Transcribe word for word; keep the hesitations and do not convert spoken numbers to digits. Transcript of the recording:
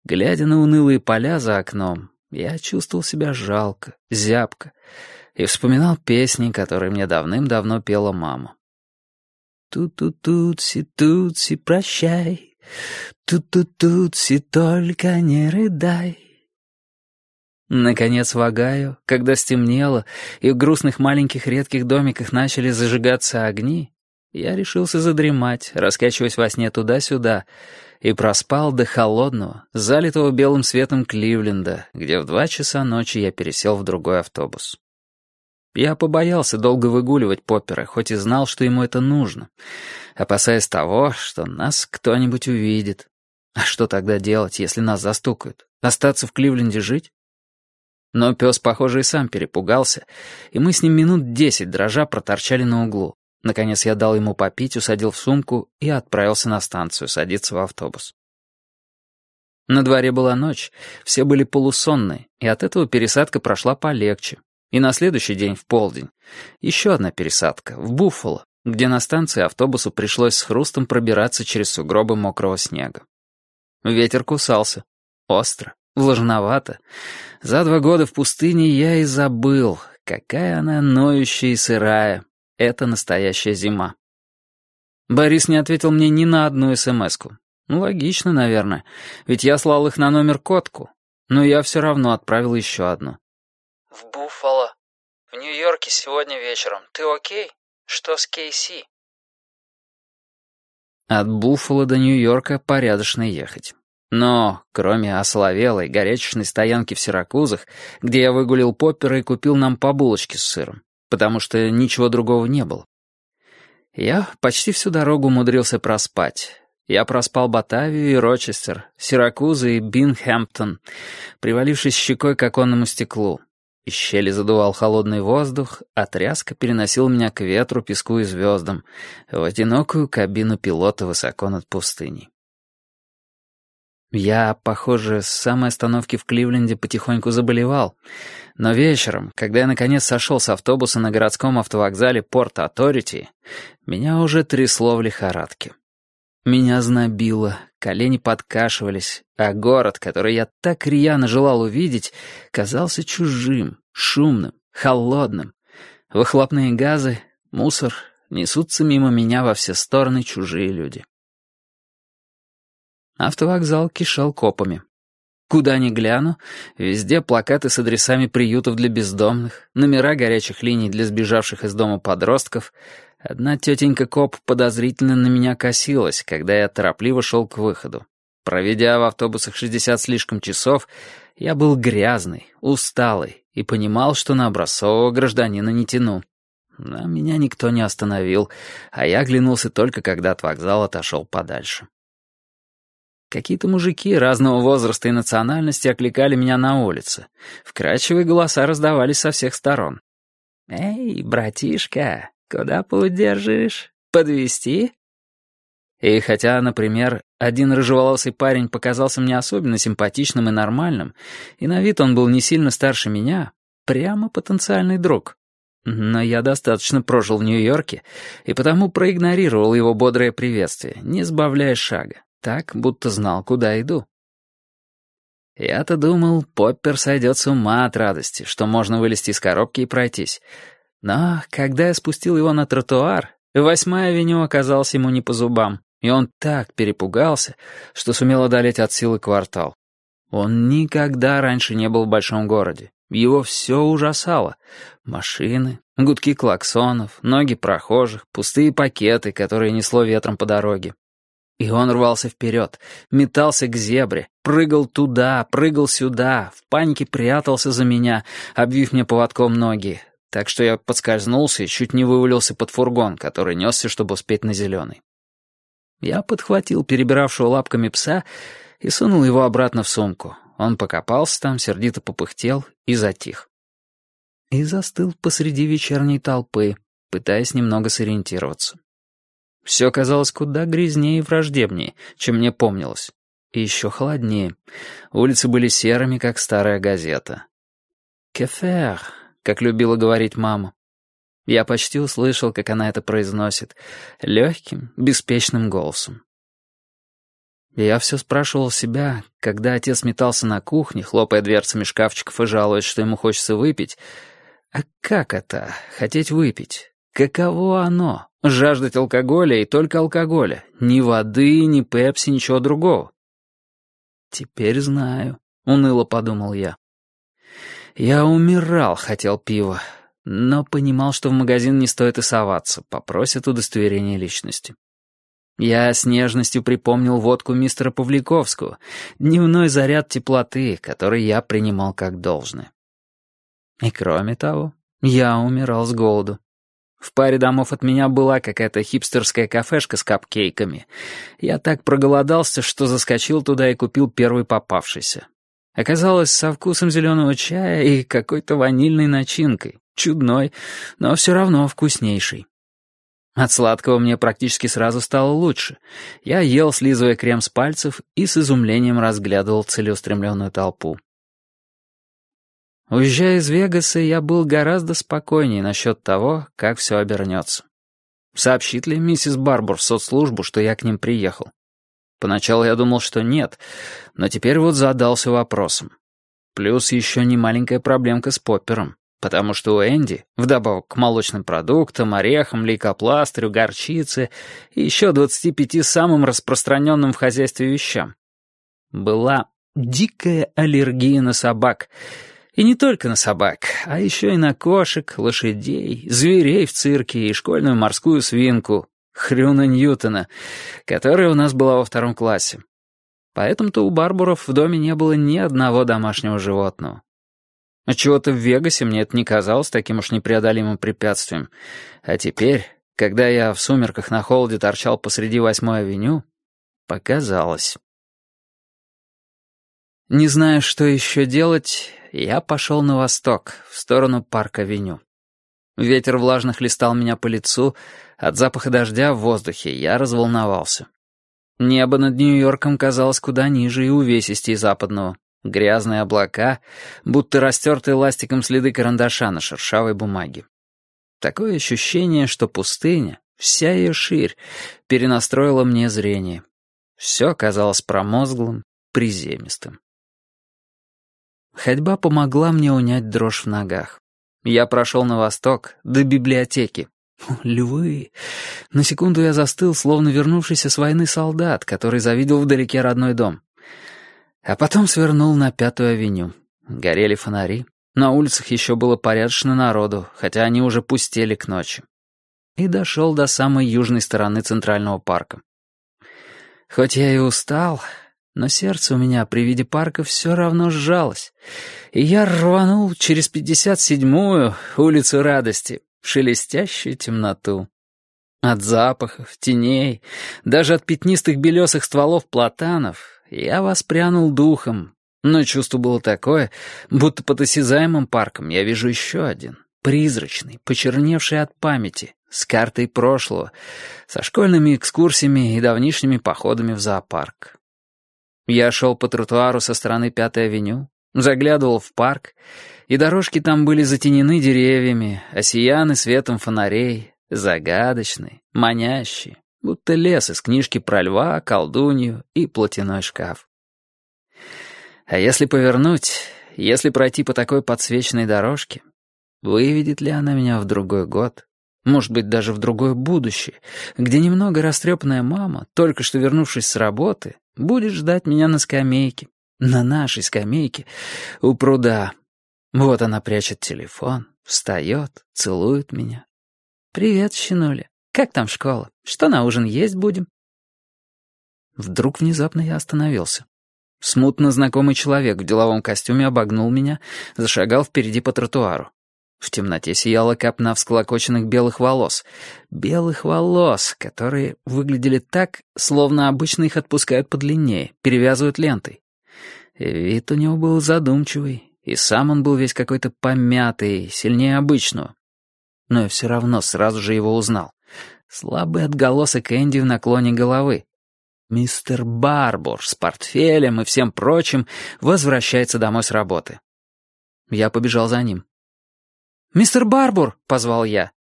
Глядя на унылые поля за окном, я чувствовал себя жалко, зябко, и вспоминал песни, которые мне давным-давно пела мама. «Ту-ту-тутси, тутси, прощай, ту-ту-тутси, только не рыдай». Наконец в Огайо, когда стемнело, и в грустных маленьких редких домиках начали зажигаться огни, я решился задремать, раскачиваясь во сне туда-сюда, и проспал до холодного, залитого белым светом Кливленда, где в два часа ночи я пересел в другой автобус. Я побоялся долго выгуливать Поппера, хоть и знал, что ему это нужно, опасаясь того, что нас кто-нибудь увидит. А что тогда делать, если нас застукают? Остаться в Кливленде жить? Но пес, похоже, и сам перепугался, и мы с ним минут десять дрожа проторчали на углу. Наконец я дал ему попить, усадил в сумку и отправился на станцию садиться в автобус. На дворе была ночь, все были полусонные, и от этого пересадка прошла полегче. И на следующий день, в полдень, еще одна пересадка, в Буффало, где на станции автобусу пришлось с хрустом пробираться через сугробы мокрого снега. Ветер кусался. Остро, влажновато. За два года в пустыне я и забыл, какая она ноющая и сырая. Это настоящая зима. Борис не ответил мне ни на одну эс-эм-эску. Ну, логично, наверное, ведь я слал их на номер Котку. Но я все равно отправил еще одну. «В Буффало. В Нью-Йорке сегодня вечером. Ты окей? Что с Кейси?» От Буффало до Нью-Йорка порядочно ехать. Но, кроме ословелой горячечной стоянки в Сиракузах, где я выгулил Поппера и купил нам по булочке с сыром, потому что ничего другого не было. Я почти всю дорогу умудрился проспать. Я проспал Батавию и Рочестер, Сиракузы и Бинхэмптон, привалившись щекой к оконному стеклу. Из щели задувал холодный воздух, а тряска переносил меня к ветру, песку и звездам, в одинокую кабину пилота высоко над пустыней. Я, похоже, с самой остановки в Кливленде потихоньку заболевал, но вечером, когда я наконец сошел с автобуса на городском автовокзале Порт-Оторити, меня уже трясло в лихорадке. Меня знобило, колени подкашивались, а город, который я так рьяно желал увидеть, казался чужим, шумным, холодным. Выхлопные газы, мусор, несутся мимо меня во все стороны чужие люди. Автовокзал кишел копами. Куда ни гляну, везде плакаты с адресами приютов для бездомных, номера горячих линий для сбежавших из дома подростков. Одна тетенька-коп подозрительно на меня косилась, когда я торопливо шел к выходу. Проведя в автобусах шестьдесят слишком часов, я был грязный, усталый и понимал, что на образцового гражданина не тяну. Но меня никто не остановил, а я оглянулся только, когда от вокзала отошел подальше. Какие-то мужики разного возраста и национальности окликали меня на улице. Вкрадчивые голоса раздавались со всех сторон. «Эй, братишка, куда путь держишь? Подвезти?» И хотя, например, один рыжеволосый парень показался мне особенно симпатичным и нормальным, и на вид он был не сильно старше меня, прямо потенциальный друг. Но я достаточно прожил в Нью-Йорке, и потому проигнорировал его бодрое приветствие, не сбавляя шага. Так, будто знал, куда иду. Я-то думал, Поппер сойдет с ума от радости, что можно вылезти из коробки и пройтись. Но когда я спустил его на тротуар, восьмая авеню оказалась ему не по зубам, и он так перепугался, что сумел одолеть от силы квартал. Он никогда раньше не был в большом городе. Его все ужасало. Машины, гудки клаксонов, ноги прохожих, пустые пакеты, которые несло ветром по дороге. И он рвался вперед, метался к зебре, прыгал туда, прыгал сюда, в панике прятался за меня, обвив мне поводком ноги, так что я подскользнулся и чуть не вывалился под фургон, который несся, чтобы успеть на зеленый. Я подхватил перебиравшего лапками пса и сунул его обратно в сумку. Он покопался там, сердито попыхтел и затих. И застыл посреди вечерней толпы, пытаясь немного сориентироваться. Все казалось куда грязнее и враждебнее, чем мне помнилось. И еще холоднее. Улицы были серыми, как старая газета. «Que faire», как любила говорить мама. Я почти услышал, как она это произносит, легким, беспечным голосом. И я все спрашивал себя, когда отец метался на кухне, хлопая дверцами шкафчиков и жалуясь, что ему хочется выпить. А как это — хотеть выпить? Каково оно — жаждать алкоголя и только алкоголя? Ни воды, ни пепси, ничего другого. «Теперь знаю», — уныло подумал я. Я умирал, хотел пива, но понимал, что в магазин не стоит и соваться, попросят удостоверение личности. Я с нежностью припомнил водку мистера Павликовского, дневной заряд теплоты, который я принимал как должное. И кроме того, я умирал с голоду. В паре домов от меня была какая-то хипстерская кафешка с капкейками. Я так проголодался, что заскочил туда и купил первый попавшийся. Оказалось, со вкусом зеленого чая и какой-то ванильной начинкой. Чудной, но все равно вкуснейший. От сладкого мне практически сразу стало лучше. Я ел, слизывая крем с пальцев, и с изумлением разглядывал целеустремленную толпу. Уезжая из Вегаса, я был гораздо спокойнее насчет того, как все обернется. Сообщит ли миссис Барбур в соцслужбу, что я к ним приехал? Поначалу я думал, что нет, но теперь вот задался вопросом. Плюс еще не маленькая проблемка с Поппером, потому что у Энди, вдобавок к молочным продуктам, орехам, лейкопластырю, горчице и еще двадцати пяти самым распространенным в хозяйстве вещам, была дикая аллергия на собак. И не только на собак, а еще и на кошек, лошадей, зверей в цирке и школьную морскую свинку, Хрюна Ньютона, которая у нас была во втором классе. Поэтому-то у Барбуров в доме не было ни одного домашнего животного. Отчего-то в Вегасе мне это не казалось таким уж непреодолимым препятствием. А теперь, когда я в сумерках на холоде торчал посреди восьмой авеню, показалось. Не зная, что еще делать, я пошел на восток, в сторону Парк-авеню. Ветер влажно хлестал меня по лицу, от запаха дождя в воздухе я разволновался. Небо над Нью-Йорком казалось куда ниже и увесистее западного. Грязные облака, будто растертые ластиком следы карандаша на шершавой бумаге. Такое ощущение, что пустыня, вся ее ширь, перенастроила мне зрение. Все казалось промозглым, приземистым. Ходьба помогла мне унять дрожь в ногах. Я прошел на восток, до библиотеки. Львы! На секунду я застыл, словно вернувшийся с войны солдат, который завидел вдалеке родной дом. А потом свернул на Пятую авеню. Горели фонари. На улицах еще было порядочно народу, хотя они уже пустели к ночи. И дошел до самой южной стороны Центрального парка. Хоть я и устал, но сердце у меня при виде парка все равно сжалось, и я рванул через пятьдесят седьмую улицу Радости в шелестящую темноту. От запахов, теней, даже от пятнистых белесых стволов платанов я воспрянул духом, но чувство было такое, будто под осязаемым парком я вижу еще один, призрачный, почерневший от памяти, с картой прошлого, со школьными экскурсиями и давнишними походами в зоопарк. Я шел по тротуару со стороны Пятой авеню, заглядывал в парк, и дорожки там были затенены деревьями, осияны светом фонарей, загадочные, манящие, будто лес из книжки про льва, колдунью и платяной шкаф. А если повернуть, если пройти по такой подсвеченной дорожке, выведет ли она меня в другой год, может быть, даже в другое будущее, где немного растрепанная мама, только что вернувшись с работы, будет ждать меня на скамейке, на нашей скамейке, у пруда. Вот она прячет телефон, встает, целует меня. «Привет, щенуля. Как там школа? Что на ужин есть будем?» Вдруг внезапно я остановился. Смутно знакомый человек в деловом костюме обогнул меня, зашагал впереди по тротуару. В темноте сияла копна всклокоченных белых волос. Белых волос, которые выглядели так, словно обычно их отпускают подлиннее, перевязывают лентой. И вид у него был задумчивый, и сам он был весь какой-то помятый, сильнее обычного. Но я все равно сразу же его узнал. Слабый отголосок Энди в наклоне головы. Мистер Барбур с портфелем и всем прочим возвращается домой с работы. Я побежал за ним. «Мистер Барбур!» — позвал я.